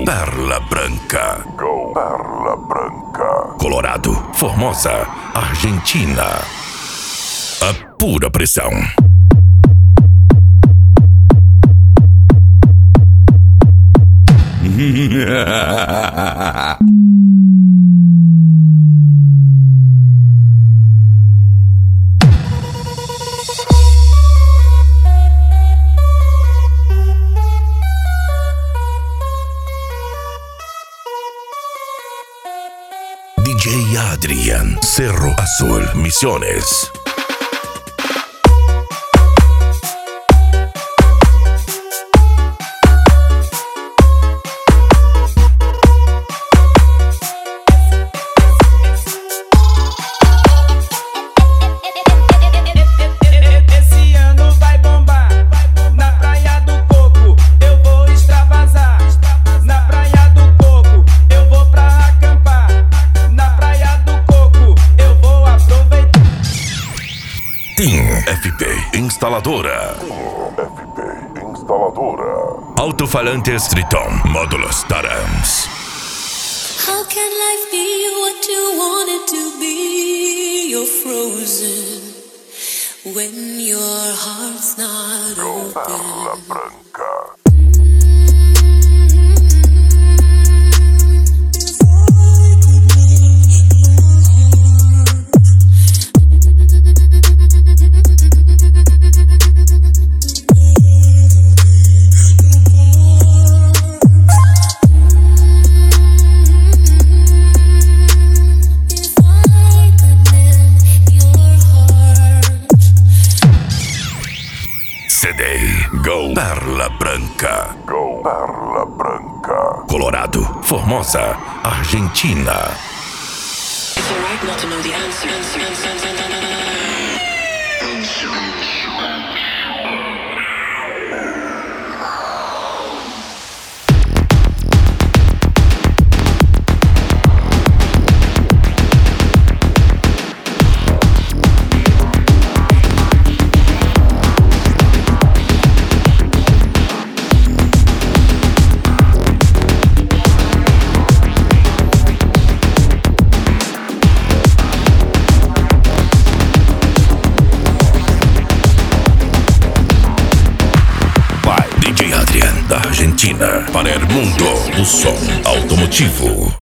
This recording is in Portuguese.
Perla Branca. Go Perla Branca. Colorado, Formosa, Argentina. A pura pressão. DJ Adrian, Cerro Azul, Misiones. Esse ano vai bombar na Praia do Coco. Eu vou extravasar na Praia do Coco. Eu vou pra acampar na Praia do Coco. Eu vou aproveitar. TIM FP Instaladora. FP Instaladora. Alto-falantes Triton, módulos Tarams. How can life be what you want it to be? You're frozen when your heart's not Perla open. Branca. CD Go Perla Branca. Go Perla Branca. Colorado, Formosa, Argentina. It's alright not to know the answer. DJ Adrian, da Argentina, para el mundo do som automotivo.